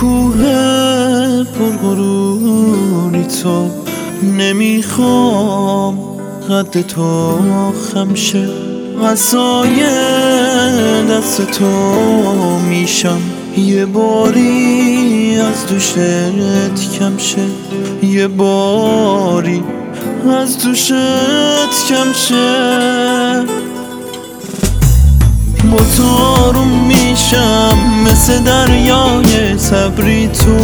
کوه پرغروری تو نمیخوام قد تو خم شه، عصای دست تو میشم یه باری از دوشت کم شه، یه باری از دوشت کم شه. با تو آروم میشم مثل دریای صبری تو،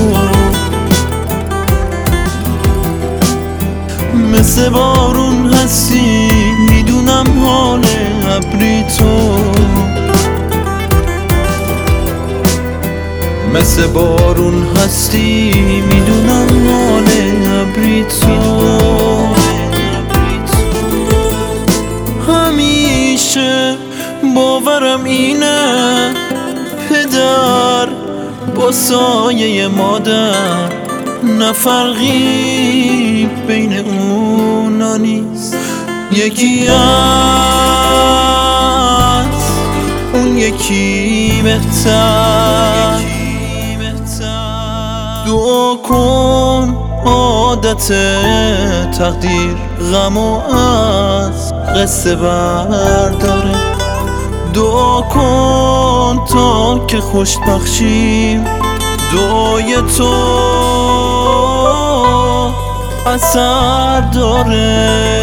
مثل بارون هستی میدونم حال ابری تو، مثل بارون هستی میدونم حال ابری تو. همیشه باورم اینه پدر با سایه مادر، نه فرقی بین اونا نیست، یکی از اون یکی بهتر. دعا کن عادت تقدیر غمو از قصه برداره، دعا کن تا که خوشبخت شیم، دعای تو اثر داره.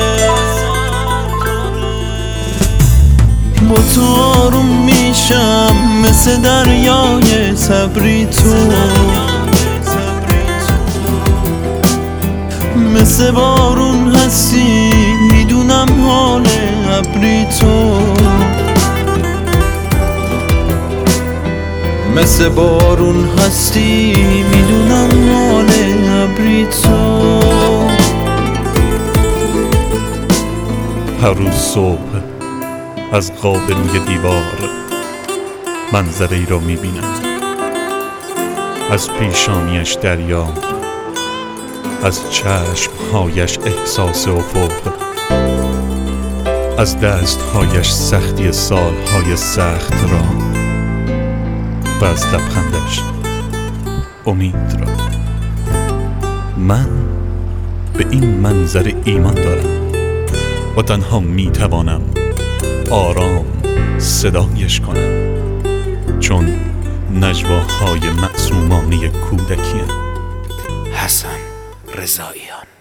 با تو آروم میشم مثل دریای صبری تو، مثل بارون هستی میدونم حال ابری تو، مثل بارون هستی میدونم حال ابری تو. هر روز صبح از قاب روی دیوار منظره ای را میبینم، از پیشانیش دریا، از چشمهایش احساس افق، از دستهایش سختی سالهای سخت را و از لبخندش امید را. من به این منظر ایمان دارم و تنها میتوانم آرام صدایش کنم، چون نجواهای معصومانه کودکیم. حسن رضاییان.